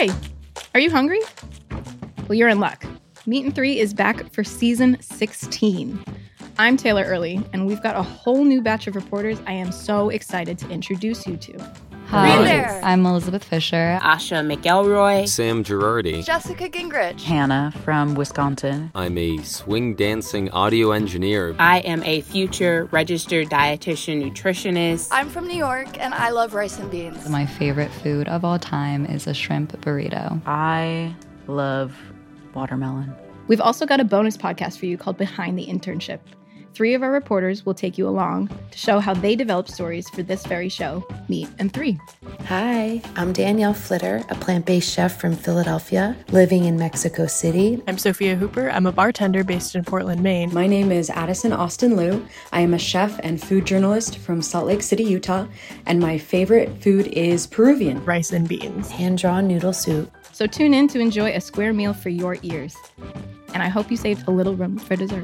Hey, are you hungry? Well, you're in luck. Meat and Three is back for season 16. I'm Taylor Early, and we've got a whole new batch of reporters I am so excited to introduce you to. Hi, there. I'm Elizabeth Fisher. Asha McElroy. Sam Girardi. Jessica Gingrich. Hannah from Wisconsin. I'm a swing dancing audio engineer. I am a future registered dietitian nutritionist. I'm from New York, and I love rice and beans. My favorite food of all time is a shrimp burrito. I love watermelon. We've also got a bonus podcast for you called Behind the Internship. 3 of our reporters will take you along to show how they developed stories for this very show, Meat and Three. Hi, I'm Danielle Flitter, a plant-based chef from Philadelphia, living in Mexico City. I'm Sophia Hooper. I'm a bartender based in Portland, Maine. My name is Addison Austin Liu. I am a chef and food journalist from Salt Lake City, Utah, and my favorite food is Peruvian. Rice and beans. Hand-drawn noodle soup. So tune in to enjoy a square meal for your ears. And I hope you saved a little room for dessert.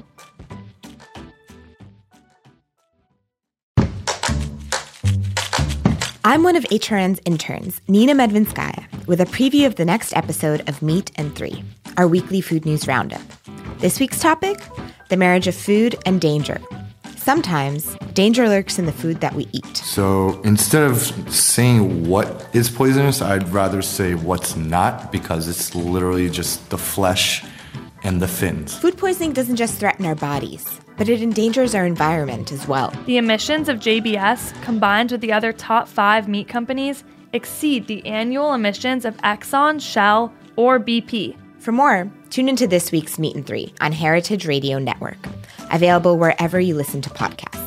I'm one of HRN's interns, Nina Medvinskaya, with a preview of the next episode of Meat and Three, our weekly food news roundup. This week's topic, the marriage of food and danger. Sometimes, danger lurks in the food that we eat. So instead of saying what is poisonous, I'd rather say what's not, because it's literally just the flesh and the fins. Food poisoning doesn't just threaten our bodies, but it endangers our environment as well. The emissions of JBS, combined with the other top 5 meat companies, exceed the annual emissions of Exxon, Shell, or BP. For more, tune into this week's Meat and Three on Heritage Radio Network, available wherever you listen to podcasts.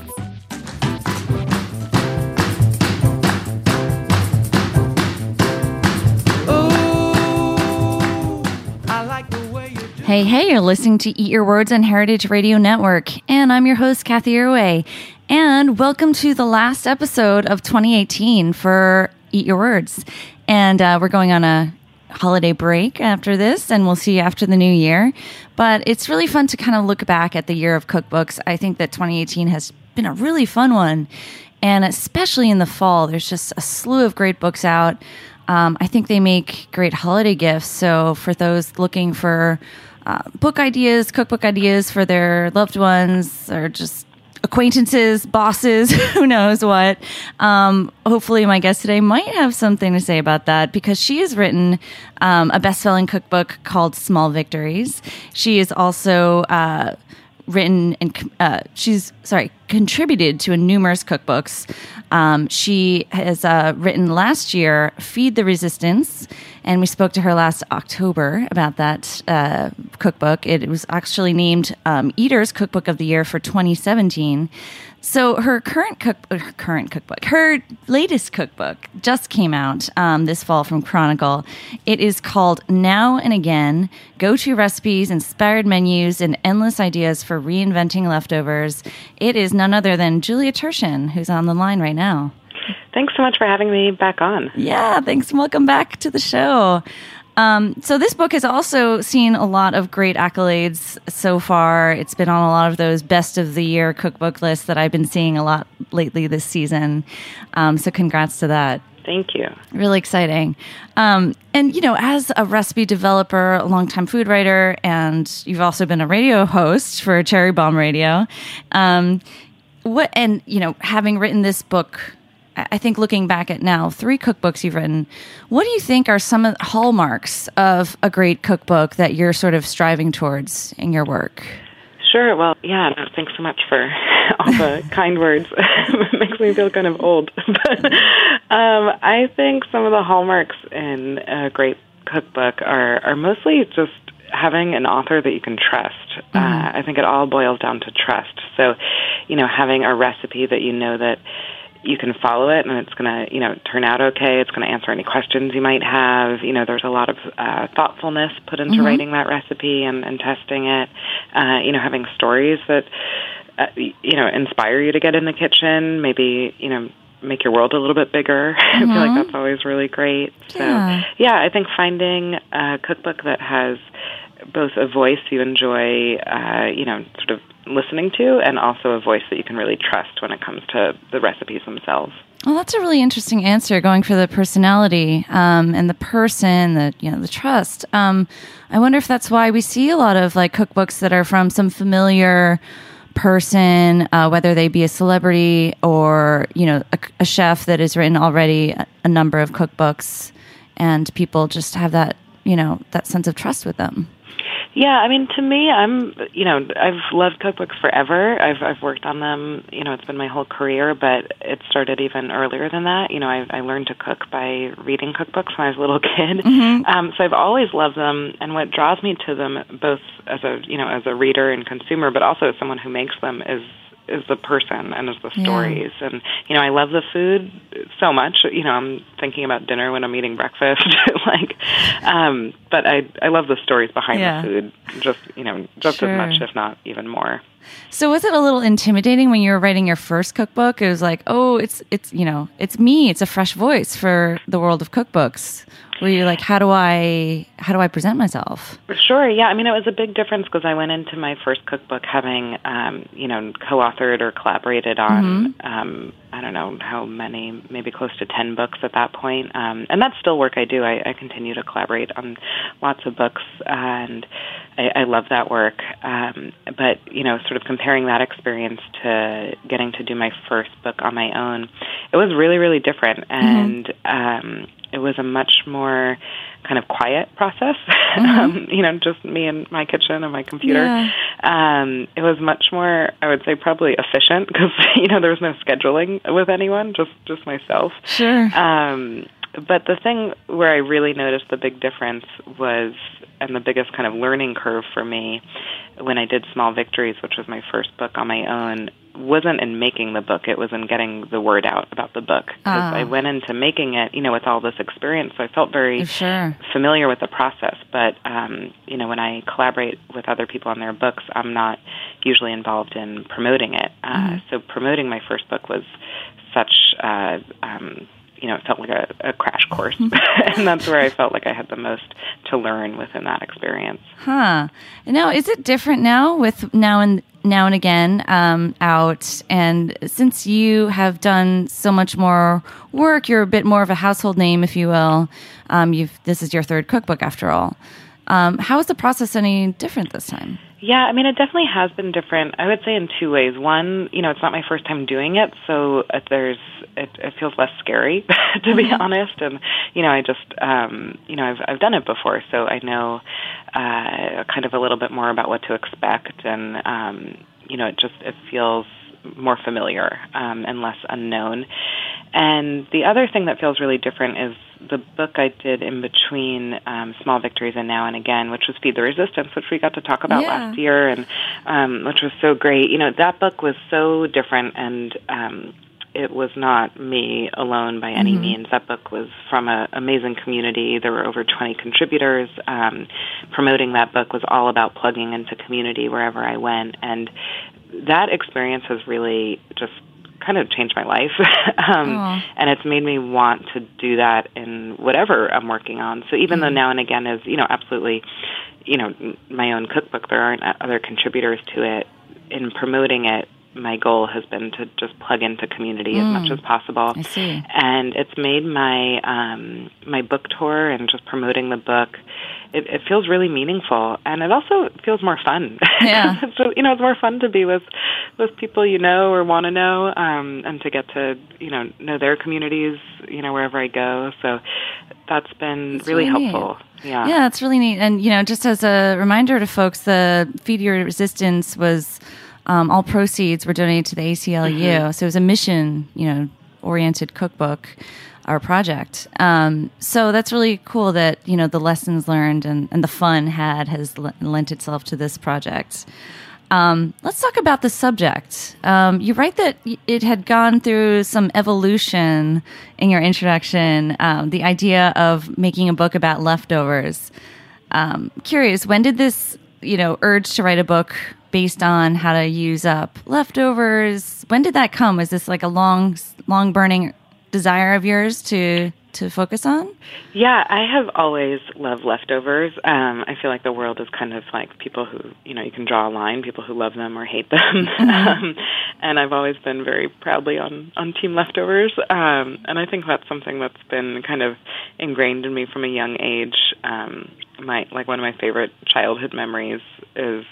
Hey, you're listening to Eat Your Words on Heritage Radio Network, and I'm your host, Kathy Irway. And welcome to the last episode of 2018 for Eat Your Words. And we're going on a holiday break after this, and we'll see you after the new year. But it's really fun to kind of look back at the year of cookbooks. I think that 2018 has been a really fun one, and especially in the fall, there's just a slew of great books out. I think they make great holiday gifts. So for those looking for book ideas, cookbook ideas for their loved ones, or just acquaintances, bosses, who knows what. Hopefully my guest today might have something to say about that, because she has written a best-selling cookbook called Small Victories. She is also written and contributed to numerous cookbooks. She has written last year Feed the Resistance, and we spoke to her last October about that cookbook. It was actually named Eater's Cookbook of the Year for 2017. So her her latest cookbook just came out this fall from Chronicle. It is called Now and Again, Go-To Recipes, Inspired Menus, and Endless Ideas for Reinventing Leftovers. It is none other than Julia Turshen, who's on the line right now. Thanks so much for having me back on. Yeah, thanks. Welcome back to the show. So this book has also seen a lot of great accolades so far. It's been on a lot of those best of the year cookbook lists that I've been seeing a lot lately this season. So congrats to that. Thank you. Really exciting. And, you know, as a recipe developer, a longtime food writer, and you've also been a radio host for Cherry Bomb Radio. Having written this book, I think looking back at now, 3 cookbooks you've written, what do you think are some of the hallmarks of a great cookbook that you're sort of striving towards in your work? Sure. Well, thanks so much for all the kind words. It makes me feel kind of old. But I think some of the hallmarks in a great cookbook are mostly just having an author that you can trust. I think it all boils down to trust. So, having a recipe that you know that you can follow it and it's going to, turn out okay. It's going to answer any questions you might have. There's a lot of thoughtfulness put into writing that recipe and testing it. Having stories that, inspire you to get in the kitchen, maybe, make your world a little bit bigger. I feel like that's always really great. So, I think finding a cookbook that has both a voice you enjoy, sort of listening to, and also a voice that you can really trust when it comes to the recipes themselves. Well, that's a really interesting answer, going for the personality and the person, the trust. I wonder if that's why we see a lot of like cookbooks that are from some familiar person, whether they be a celebrity or a chef that has written already a number of cookbooks, and people just have that that sense of trust with them. Yeah, I mean, to me, I've loved cookbooks forever. I've worked on them, it's been my whole career, but it started even earlier than that. I learned to cook by reading cookbooks when I was a little kid. Mm-hmm. So I've always loved them, and what draws me to them, both as a reader and consumer, but also as someone who makes them, is the person and is the stories. Yeah. And, I love the food so much. I'm thinking about dinner when I'm eating breakfast. But I love the stories behind the food just Sure. as much, if not even more. So was it a little intimidating when you were writing your first cookbook? It was like, oh, it's me. It's a fresh voice for the world of cookbooks. Were you like, how do I present myself? Sure, yeah. I mean, it was a big difference because I went into my first cookbook having, co-authored or collaborated on, I don't know how many, maybe close to 10 books at that point. And that's still work I do. I continue to collaborate on lots of books, and I love that work. But, sort of comparing that experience to getting to do my first book on my own, it was really, really different. And it was a much more kind of quiet process, just me and my kitchen and my computer. Yeah. It was much more, I would say, probably efficient because, there was no scheduling with anyone, just myself. Sure. But the thing where I really noticed the big difference was, and the biggest kind of learning curve for me when I did Small Victories, which was my first book on my own, wasn't in making the book, it was in getting the word out about the book. Because I went into making it, with all this experience, so I felt very familiar with the process. But, when I collaborate with other people on their books, I'm not usually involved in promoting it. So promoting my first book was such, it felt like a crash course. And that's where I felt like I had the most to learn within that experience. Huh. Now, is it different now with Now and Again out? And since you have done so much more work, you're a bit more of a household name, if you will. This is your third cookbook, after all. How is the process any different this time? Yeah, I mean, it definitely has been different. I would say in two ways. One, it's not my first time doing it, so it feels less scary, to be honest. And, I just, I've done it before, so I know kind of a little bit more about what to expect. And, it feels more familiar and less unknown. And the other thing that feels really different is the book I did in between Small Victories and Now and Again, which was Feed the Resistance, which we got to talk about last year, and which was so great. That book was so different, and it was not me alone by any means. That book was from an amazing community. There were over 20 contributors. Promoting that book was all about plugging into community wherever I went, and that experience has really just kind of changed my life. And it's made me want to do that in whatever I'm working on. So even though Now and Again is, absolutely, my own cookbook, there aren't other contributors to it. In promoting it, my goal has been to just plug into community as much as possible. I see. And it's made my my book tour and just promoting the book, it feels really meaningful, and it also feels more fun. Yeah. It's more fun to be with people or want to know, and to get to know their communities, wherever I go. So that's been really helpful. Neat. Yeah, it's really neat. And just as a reminder to folks, the Feed Your Resistance was all proceeds were donated to the ACLU. So it was a mission, oriented cookbook or project. So that's really cool that, the lessons learned and the fun has lent itself to this project. Let's talk about the subject. You write that it had gone through some evolution in your introduction, the idea of making a book about leftovers. Curious, when did this, urge to write a book based on how to use up leftovers? When did that come? Was this like a long burning desire of yours to focus on? Yeah, I have always loved leftovers. I feel like the world is kind of like people who, you can draw a line, people who love them or hate them. And I've always been very proudly on Team Leftovers. And I think that's something that's been kind of ingrained in me from a young age. One of my favorite childhood memories is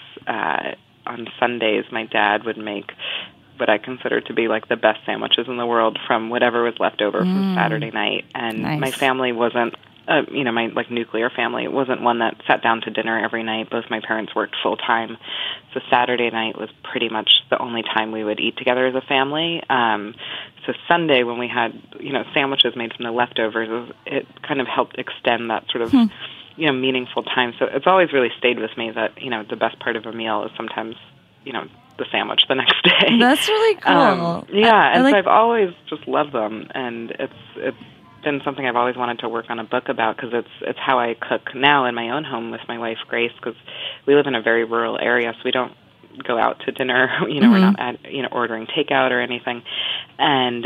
on Sundays, my dad would make what I consider to be like the best sandwiches in the world from whatever was left over from Saturday night. And my family wasn't, my nuclear family wasn't one that sat down to dinner every night. Both my parents worked full time, so Saturday night was pretty much the only time we would eat together as a family. So Sunday, when we had sandwiches made from the leftovers, it kind of helped extend that sort of meaningful time. So it's always really stayed with me that the best part of a meal is sometimes the sandwich the next day. That's really cool. So I've always just loved them, and it's been something I've always wanted to work on a book about, because it's how I cook now in my own home with my wife Grace, because we live in a very rural area, so we don't go out to dinner. We're not ordering takeout or anything, and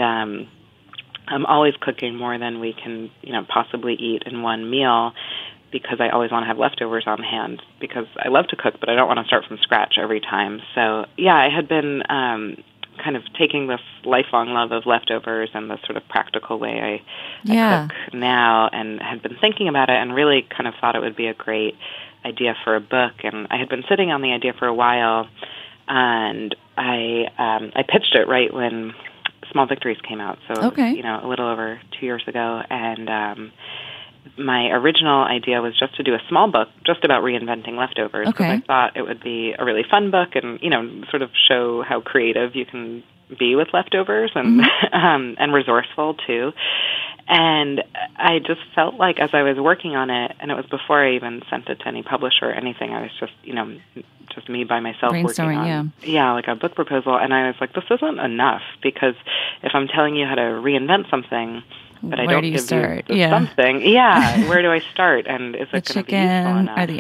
I'm always cooking more than we can possibly eat in one meal, because I always want to have leftovers on hand, because I love to cook, but I don't want to start from scratch every time. So, I had been kind of taking this lifelong love of leftovers and the sort of practical way I cook now, and had been thinking about it and really kind of thought it would be a great idea for a book. And I had been sitting on the idea for a while, and I pitched it right when Small Victories came out, so a little over 2 years ago, and my original idea was just to do a small book just about reinventing leftovers, because I thought it would be a really fun book and, sort of show how creative you can be with leftovers and and resourceful too. And I just felt like as I was working on it, and it was before I even sent it to any publisher or anything, I was just, just me by myself working on like a book proposal, and I was like, this isn't enough, because if I'm telling you how to reinvent something, but I don't give you something. Where do I start? And is it going to be useful enough? Or the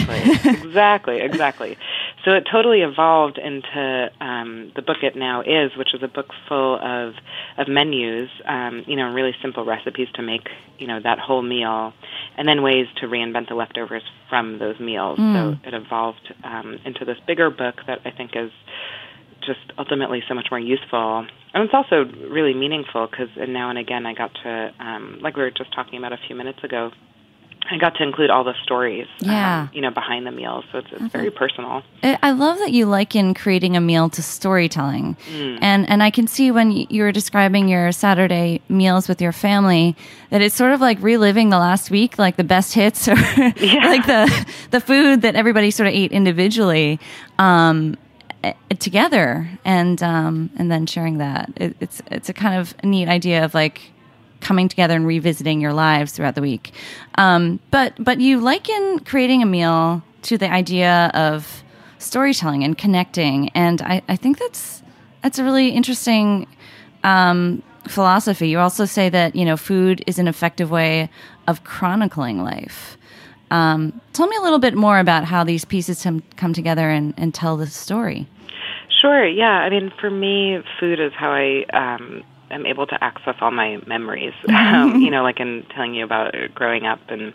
egg? Exactly. So it totally evolved into the book it now is, which is a book full of menus, really simple recipes to make, that whole meal, and then ways to reinvent the leftovers from those meals. So it evolved into this bigger book that I think is just ultimately so much more useful. And it's also really meaningful, because now and again I got to, like we were just talking about a few minutes ago, I got to include all the stories, behind the meals. So it's very personal. I love that you liken creating a meal to storytelling. And I can see when you were describing your Saturday meals with your family that it's sort of like reliving the last week, like the best hits, or like the food that everybody sort of ate individually. Together, and then sharing that. It's a kind of neat idea of like coming together and revisiting your lives throughout the week. But you liken creating a meal to the idea of storytelling and connecting, and I think that's a really interesting philosophy. You also say that food is an effective way of chronicling life. Tell me a little bit more about how these pieces come together and tell the story. Sure, yeah. I mean, for me, food is how I am able to access all my memories. Like in telling you about growing up and,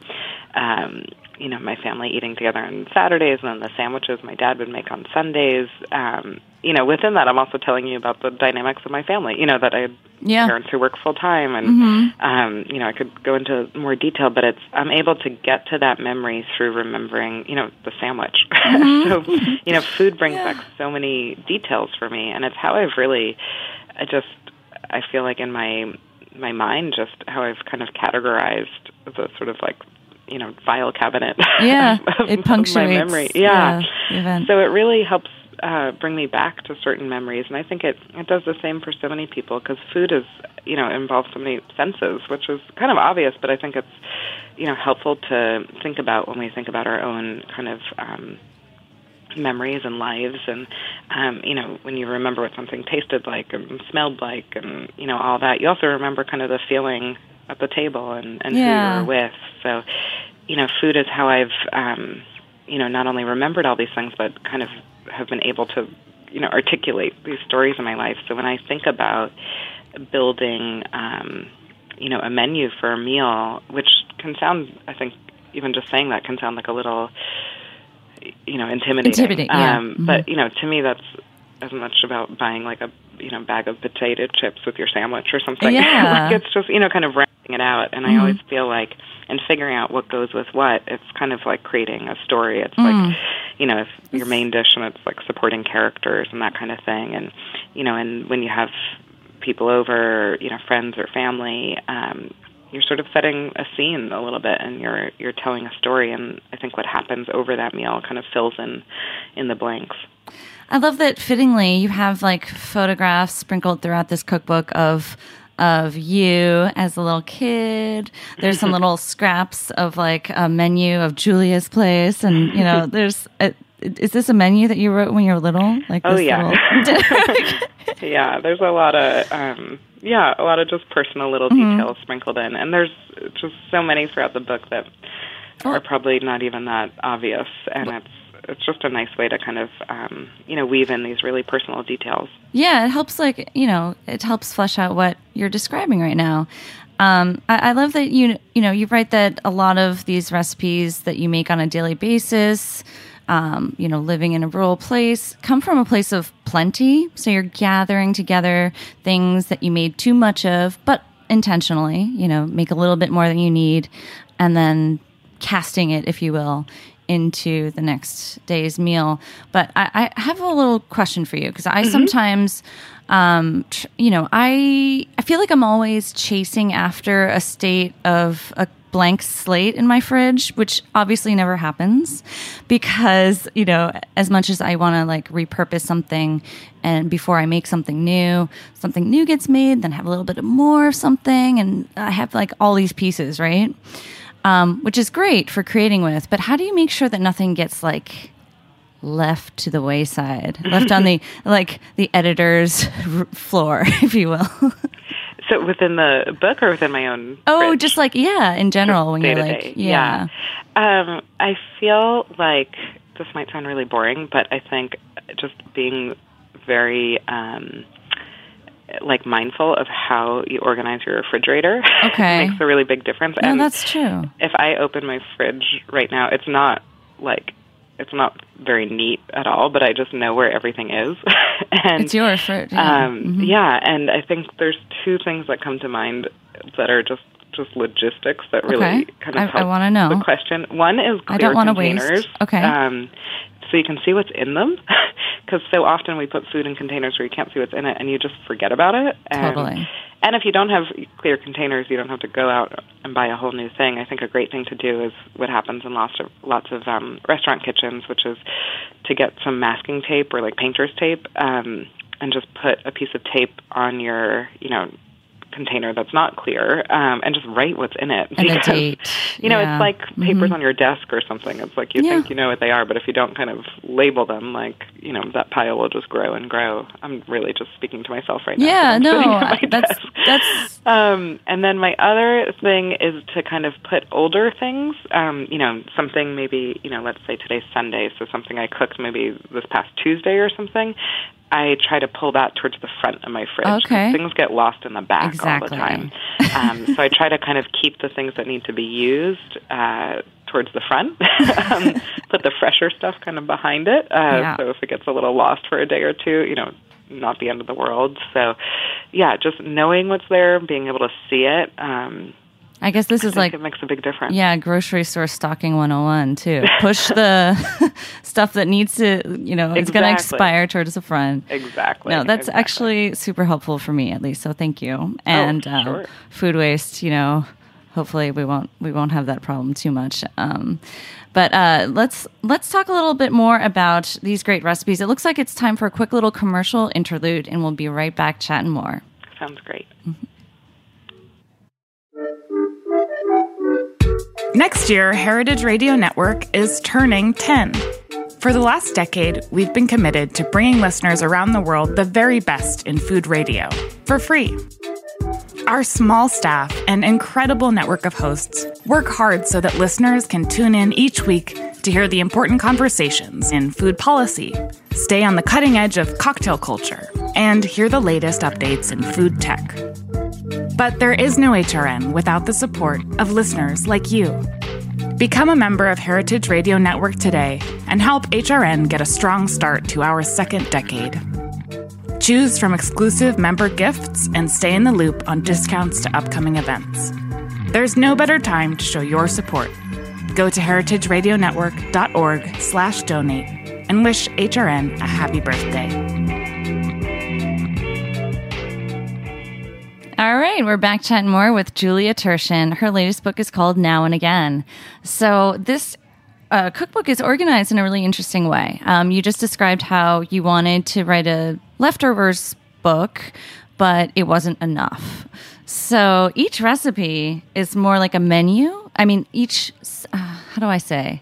my family eating together on Saturdays, and then the sandwiches my dad would make on Sundays. Within that, I'm also telling you about the dynamics of my family, that I had parents who work full time, and, I could go into more detail, but I'm able to get to that memory through remembering, the sandwich. So, food brings back so many details for me, and it's how I've really, I feel like in my mind, just how I've kind of categorized the sort of like, file cabinet it punctuates my memory. So it really helps bring me back to certain memories, and I think it does the same for so many people, because food is, involves so many senses, which is kind of obvious, but I think it's, helpful to think about when we think about our own kind of memories and lives, and when you remember what something tasted like and smelled like, and all that, you also remember kind of the feeling at the table and who you were with. So, food is how I've, not only remembered all these things, but kind of have been able to, articulate these stories in my life. So when I think about building, a menu for a meal, which can sound, I think, even just saying that can sound like a little, intimidating. Yeah. But, to me, that's as much about buying like a, bag of potato chips with your sandwich or something. Yeah. Like it's just, kind of rounding it out. And I always feel like, and figuring out what goes with what, it's kind of like creating a story. It's like, if your main dish and it's like supporting characters and that kind of thing. And, and when you have people over, friends or family, you're sort of setting a scene a little bit, and you're telling a story. And I think what happens over that meal kind of fills in the blanks. I love that, fittingly, you have like photographs sprinkled throughout this cookbook of you as a little kid. There's some little scraps of like a menu of Julia's place, and there's is this a menu that you wrote when you were little? Like this Yeah, there's a lot of just personal little details sprinkled in, and there's just so many throughout the book that are probably not even that obvious, and it's just a nice way to kind of, weave in these really personal details. Yeah, it helps, it helps flesh out what you're describing right now. I love that, you write that a lot of these recipes that you make on a daily basis, living in a rural place, come from a place of plenty. So you're gathering together things that you made too much of, but intentionally, make a little bit more than you need, and then casting it, if you will, into the next day's meal. But I have a little question for you, because I sometimes, I feel like I'm always chasing after a state of a blank slate in my fridge, which obviously never happens, because, as much as I want to like repurpose something, and before I make something new gets made, then have a little bit more of something, and I have like all these pieces, right? Which is great for creating with, but how do you make sure that nothing gets like left to the wayside, left on the editor's floor, if you will? So within the book or within my own? Oh, just like, in general, when you're like, yeah. I feel like this might sound really boring, but I think just being very, mindful of how you organize your refrigerator makes a really big difference. No, that's true. If I open my fridge right now, it's not very neat at all, but I just know where everything is. And it's your fridge. Yeah. Yeah, and I think there's two things that come to mind that are just logistics that really kind of help I want to know the question. One is clear I don't want to containers. Waste. Okay. So you can see what's in them, because so often we put food in containers where you can't see what's in it, and you just forget about it. Totally. And if you don't have clear containers, you don't have to go out and buy a whole new thing. I think a great thing to do is what happens in lots of restaurant kitchens, which is to get some masking tape or like painter's tape, and just put a piece of tape on your, container that's not clear, and just write what's in it. And because, the date. It's like papers on your desk or something. It's like you think you know what they are, but if you don't kind of label them, that pile will just grow and grow. I'm really just speaking to myself right now. Yeah, no, that's and then my other thing is to kind of put older things, something maybe, let's say today's Sunday, so something I cooked maybe this past Tuesday or something, I try to pull that towards the front of my fridge. Okay. Things get lost in the back all the time. So I try to kind of keep the things that need to be used towards the front, put the fresher stuff kind of behind it. So if it gets a little lost for a day or two, not the end of the world. So, just knowing what's there, being able to see it. I guess this is like, it makes a big difference. Yeah, grocery store stocking 101 too. Push the stuff that needs to, it's going to expire towards the front. Exactly. No, that's actually super helpful for me, at least. So thank you. And sure. Food waste, hopefully we won't have that problem too much. But let's talk a little bit more about these great recipes. It looks like it's time for a quick little commercial interlude, and we'll be right back chatting more. Sounds great. Mm-hmm. Next year, Heritage Radio Network is turning 10. For the last decade, we've been committed to bringing listeners around the world the very best in food radio, for free. Our small staff and incredible network of hosts work hard so that listeners can tune in each week to hear the important conversations in food policy, stay on the cutting edge of cocktail culture, and hear the latest updates in food tech. But there is no HRN without the support of listeners like you. Become a member of Heritage Radio Network today and help HRN get a strong start to our second decade. Choose from exclusive member gifts and stay in the loop on discounts to upcoming events. There's no better time to show your support. Go to heritageradionetwork.org/donate and wish HRN a happy birthday. All right, we're back chatting more with Julia Turshen. Her latest book is called Now and Again. So this cookbook is organized in a really interesting way. You just described how you wanted to write a leftovers book, but it wasn't enough. So each recipe is more like a menu. I mean, how do I say?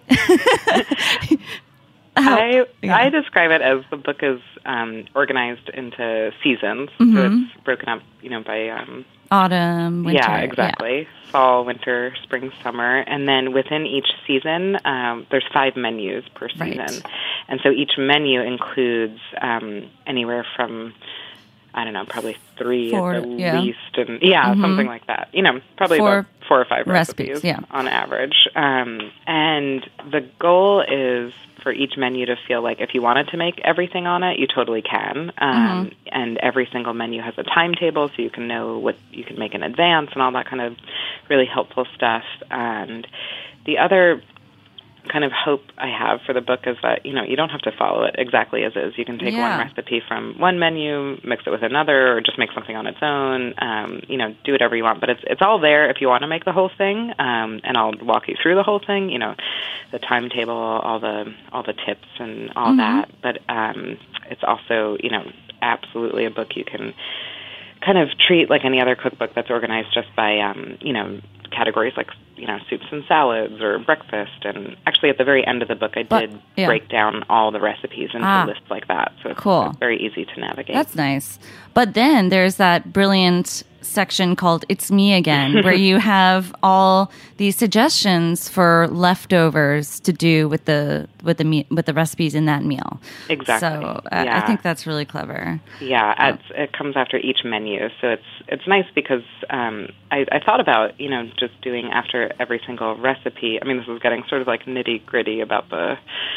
I describe it as the book is organized into seasons. Mm-hmm. So it's broken up, by autumn, winter. Yeah, exactly. Yeah. Fall, winter, spring, summer. And then within each season, there's 5 menus per season. Right. And so each menu includes anywhere from, I don't know, probably 3 at the least. And something like that. Probably about 4 or 5 recipes on average. And the goal is for each menu to feel like if you wanted to make everything on it, you totally can. And every single menu has a timetable so you can know what you can make in advance and all that kind of really helpful stuff. And the other kind of hope I have for the book is that, you don't have to follow it exactly as is. You can take one recipe from one menu, mix it with another, or just make something on its own, do whatever you want. But it's all there if you want to make the whole thing, and I'll walk you through the whole thing, the timetable, all the tips and all that. But it's also, absolutely a book you can kind of treat like any other cookbook that's organized just by, categories like, soups and salads or breakfast. And actually at the very end of the book, I did break down all the recipes into lists like that. So it's very easy to navigate. That's nice. But then there's that brilliant section called It's Me Again, where you have all these suggestions for leftovers to do with the recipes in that meal. Exactly. So I think that's really clever. Yeah, it comes after each menu, so it's nice because I thought about just doing after every single recipe. I mean, this is getting sort of like nitty gritty about the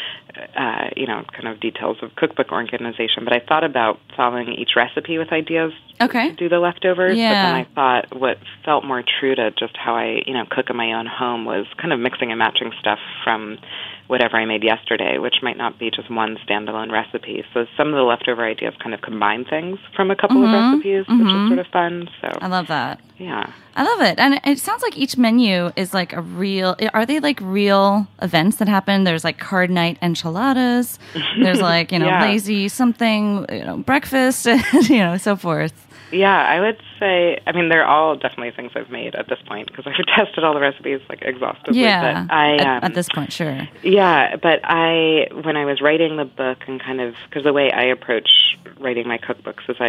kind of details of cookbook organization, but I thought about following each recipe with ideas to do the leftovers. Yeah. But then I thought what felt more true to just how I cook in my own home was kind of mixing and matching stuff from whatever I made yesterday, which might not be just one standalone recipe. So some of the leftover ideas kind of combine things from a couple of recipes, which is sort of fun. So I love that. Yeah. I love it. And it sounds like each menu is like are they like real events that happen? There's like card night enchiladas. There's like, lazy something, breakfast, so forth. Yeah, I would say, they're all definitely things I've made at this point because I've tested all the recipes like exhaustively. Yeah, but at this point, sure. Yeah, but when I was writing the book and kind of, because the way I approach writing my cookbooks is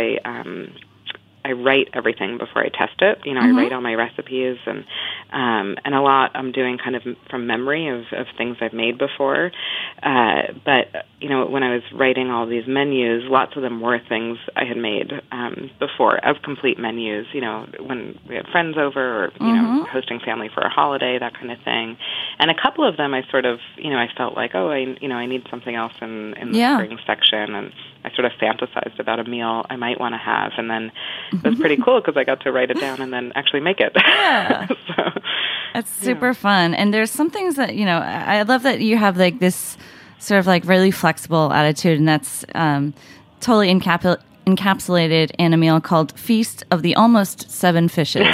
I write everything before I test it. I write all my recipes and a lot I'm doing kind of from memory of things I've made before. But when I was writing all these menus, lots of them were things I had made before of complete menus. When we had friends over or hosting family for a holiday, that kind of thing. And a couple of them I sort of I felt like I need something else in the spring section, and I sort of fantasized about a meal I might want to have, and then it was pretty cool because I got to write it down and then actually make it. Yeah. It's super fun. And there's some things that, I love that you have like this sort of like really flexible attitude, and that's totally encapsulated in a meal called Feast of the Almost 7 Fishes.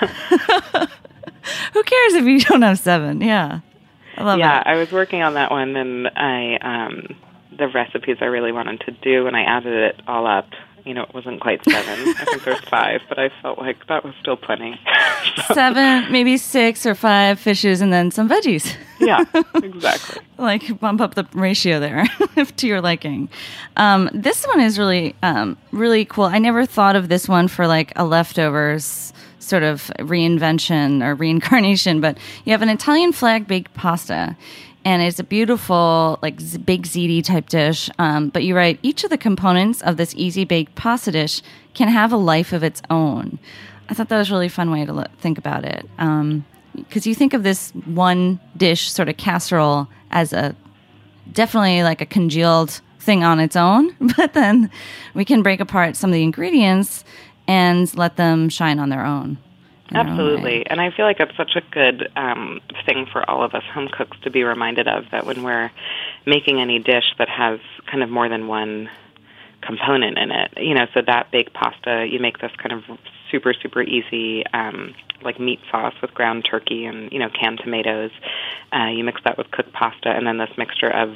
Who cares if you don't have 7? Yeah. I love that. I was working on that one, and the recipes I really wanted to do, and I added it all up. It wasn't quite 7. I think there's 5, but I felt like that was still plenty. 7, maybe 6 or 5 fishes, and then some veggies. Yeah, exactly. Like bump up the ratio there to your liking. This one is really, really cool. I never thought of this one for like a leftovers sort of reinvention or reincarnation, but you have an Italian flag baked pasta. And it's a beautiful, like, big ziti type dish. But you write, each of the components of this easy baked pasta dish can have a life of its own. I thought that was a really fun way to think about it. Because you think of this one dish, sort of casserole, as definitely like a congealed thing on its own. But then we can break apart some of the ingredients and let them shine on their own. Absolutely. And I feel like it's such a good thing for all of us home cooks to be reminded of, that when we're making any dish that has kind of more than one component in it, so that baked pasta, you make this kind of super, super easy like meat sauce with ground turkey and, canned tomatoes. You mix that with cooked pasta, and then this mixture of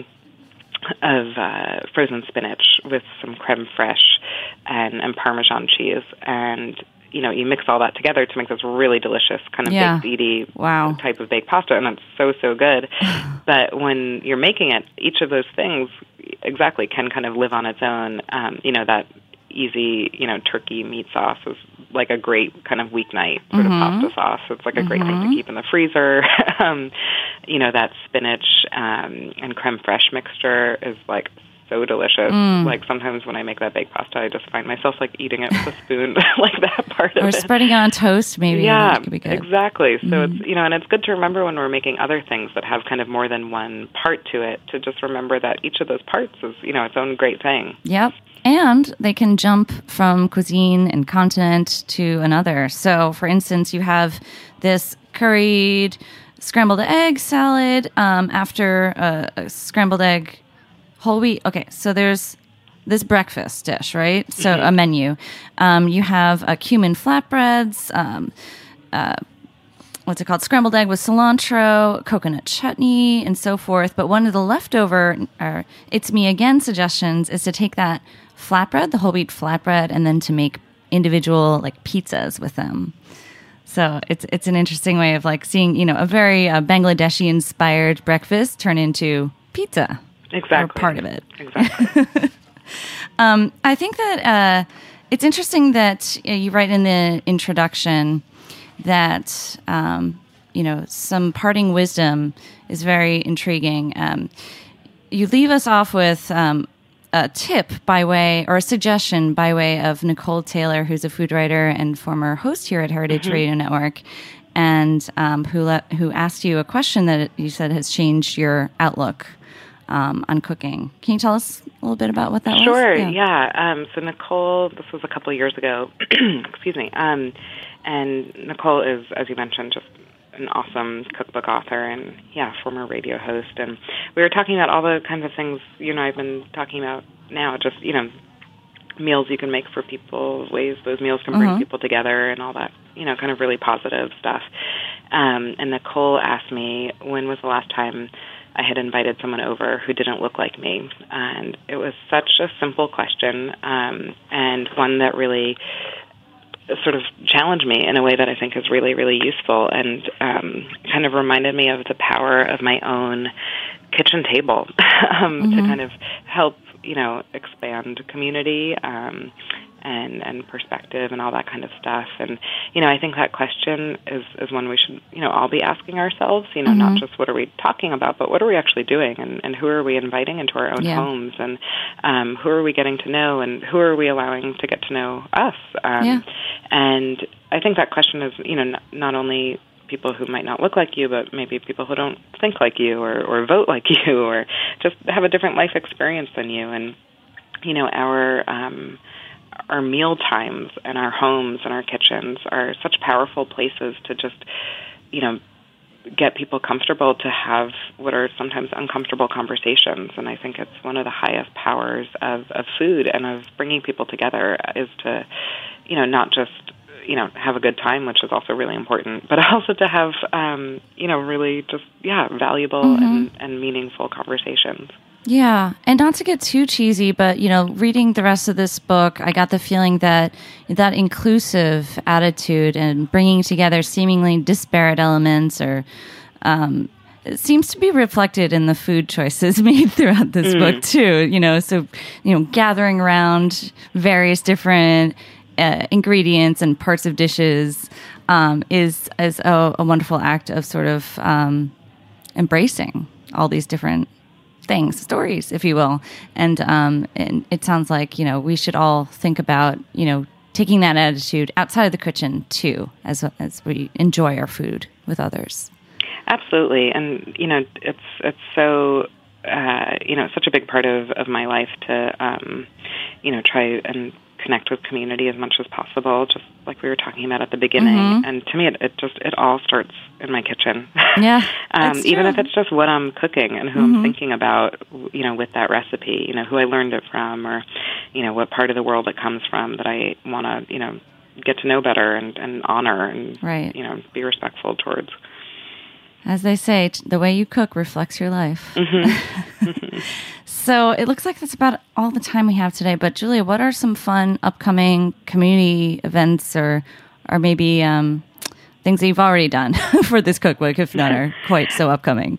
frozen spinach with some creme fraiche and Parmesan cheese. And you mix all that together to make this really delicious kind of baked ziti type of baked pasta, and it's so, so good. But when you're making it, each of those things exactly can kind of live on its own. That easy, turkey meat sauce is like a great kind of weeknight sort of pasta sauce. It's like a great thing to keep in the freezer. That spinach and creme fraiche mixture is like so delicious. Like sometimes when I make that baked pasta, I just find myself like eating it with a spoon, like that part of it. Or spreading it on toast, maybe. Yeah, that could be good. Exactly. So it's, and it's good to remember when we're making other things that have kind of more than one part to it, to just remember that each of those parts is, its own great thing. Yep. And they can jump from cuisine and continent to another. So, for instance, you have this curried scrambled egg salad after a scrambled egg whole wheat. Okay, so there's this breakfast dish, right? So a menu. You have cumin flatbreads, what's it called? Scrambled egg with cilantro, coconut chutney, and so forth. But one of the leftover, it's me again suggestions is to take that flatbread, the whole wheat flatbread, and then to make individual like pizzas with them. So it's an interesting way of like seeing, a very Bangladeshi inspired breakfast turn into pizza. Exactly. Or part of it. Exactly. I think that it's interesting that you write in the introduction that, some parting wisdom is very intriguing. You leave us off with a tip by way, or a suggestion by way of Nicole Taylor, who's a food writer and former host here at Heritage Radio Network, and who asked you a question that you said has changed your outlook on cooking. Can you tell us a little bit about what that was? Sure, yeah. So Nicole, this was a couple of years ago, excuse me, and Nicole is, as you mentioned, just an awesome cookbook author and, former radio host. And we were talking about all the kinds of things, I've been talking about now, just, meals you can make for people, ways those meals can bring people together and all that, kind of really positive stuff. And Nicole asked me, when was the last time I had invited someone over who didn't look like me? And it was such a simple question, and one that really sort of challenged me in a way that I think is really, really useful, and kind of reminded me of the power of my own kitchen table to kind of help, expand community and perspective and all that kind of stuff. And, I think that question is one we should, all be asking ourselves, not just what are we talking about, but what are we actually doing, and who are we inviting into our own homes, and who are we getting to know, and who are we allowing to get to know us? And I think that question is, not only people who might not look like you, but maybe people who don't think like you or vote like you or just have a different life experience than you. And, our meal times and our homes and our kitchens are such powerful places to just, get people comfortable to have what are sometimes uncomfortable conversations. And I think it's one of the highest powers of food and of bringing people together is to, not just, have a good time, which is also really important, but also to have, really just, valuable and meaningful conversations. Yeah, and not to get too cheesy, but, reading the rest of this book, I got the feeling that that inclusive attitude and bringing together seemingly disparate elements or it seems to be reflected in the food choices made throughout this book, too. So, gathering around various different ingredients and parts of dishes is a wonderful act of sort of embracing all these different things, stories, if you will. And it sounds like, we should all think about, taking that attitude outside of the kitchen too, as we enjoy our food with others. Absolutely. And, it's so, such a big part of my life to, try and connect with community as much as possible, just like we were talking about at the beginning. Mm-hmm. And to me, it all starts in my kitchen. Yeah. Even if it's just what I'm cooking and who I'm thinking about, with that recipe, who I learned it from, or, what part of the world it comes from that I want to, get to know better and honor and, right. Be respectful towards. As they say, the way you cook reflects your life. Mm-hmm. So it looks like that's about all the time we have today. But Julia, what are some fun upcoming community events or maybe things that you've already done for this cookbook, if none are quite so upcoming?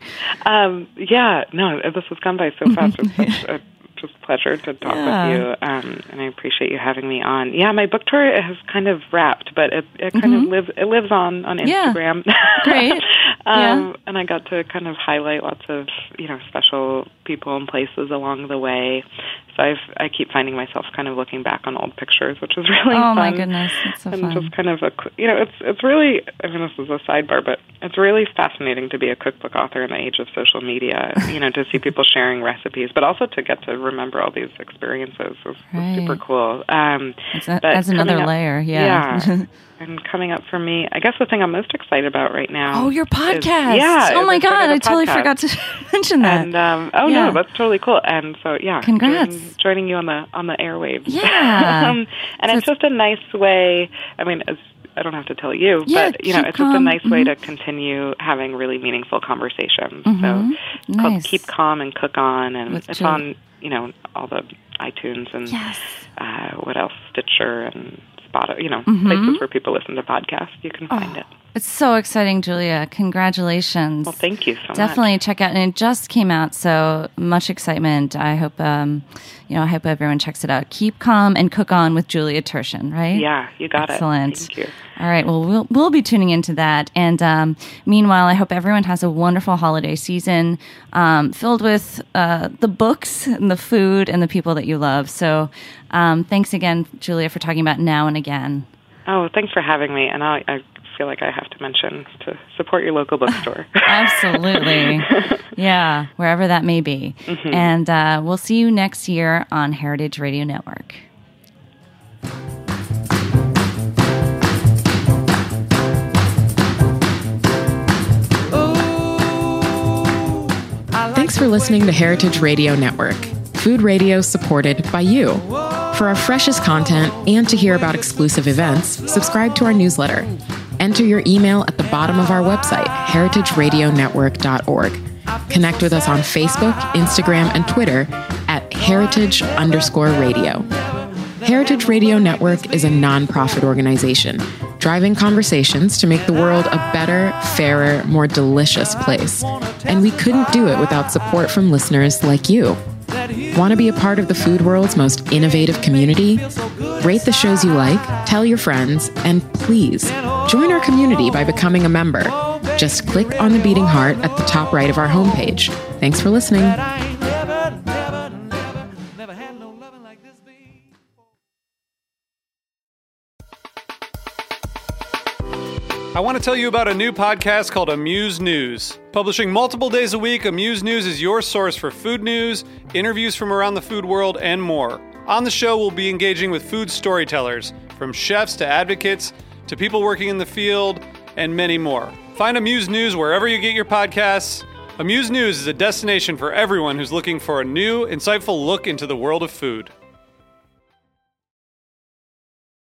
This has gone by so fast. It's such a pleasure to talk with you, and I appreciate you having me on. Yeah, my book tour has kind of wrapped, but it kind of lives on Instagram. Yeah. Great. And I got to kind of highlight lots of special people and places along the way. So I keep finding myself kind of looking back on old pictures, which is really fun. Oh my goodness, it's so and fun. Just kind of it's really, this is a sidebar, but it's really fascinating to be a cookbook author in the age of social media. To see people sharing recipes, but also to get to remember all these experiences is super cool. That's another layer, yeah. And coming up for me, I guess the thing I'm most excited about right now. Oh, your podcast! Oh my God, I totally forgot to mention that. And no, that's totally cool. And so congrats, joining you on the airwaves. Yeah, and it's just a nice way. I mean, I don't have to tell you, but it's just a nice way to continue having really meaningful conversations. So it's called Keep Calm and Cook On, and it's on all the iTunes and what else, Stitcher and Spotify, places where people listen to podcasts. You can find it. It's so exciting, Julia. Congratulations. Well, thank you so much. Definitely check out. And it just came out, so much excitement. I hope, I hope everyone checks it out. Keep Calm and Cook On with Julia Turshen, right? Yeah, you got Excellent. Thank you. All right. Well, we'll be tuning into that. And meanwhile, I hope everyone has a wonderful holiday season filled with the books and the food and the people that you love. So thanks again, Julia, for talking about Now and Again. Oh, thanks for having me. And I feel like I have to mention to support your local bookstore. Absolutely. Yeah, wherever that may be. Mm-hmm. And we'll see you next year on Heritage Radio Network. Thanks for listening to Heritage Radio Network, food radio supported by you. For our freshest content and to hear about exclusive events, subscribe to our newsletter. Enter your email at the bottom of our website, heritageradionetwork.org. Connect with us on Facebook, Instagram, and Twitter at heritage_radio. Heritage Radio Network is a nonprofit organization driving conversations to make the world a better, fairer, more delicious place. And we couldn't do it without support from listeners like you. Want to be a part of the food world's most innovative community? Rate the shows you like, tell your friends, and please join our community by becoming a member. Just click on the beating heart at the top right of our homepage. Thanks for listening. I want to tell you about a new podcast called Amuse News. Publishing multiple days a week, Amuse News is your source for food news, interviews from around the food world, and more. On the show, we'll be engaging with food storytellers, from chefs to advocates to people working in the field, and many more. Find Amuse News wherever you get your podcasts. Amuse News is a destination for everyone who's looking for a new, insightful look into the world of food.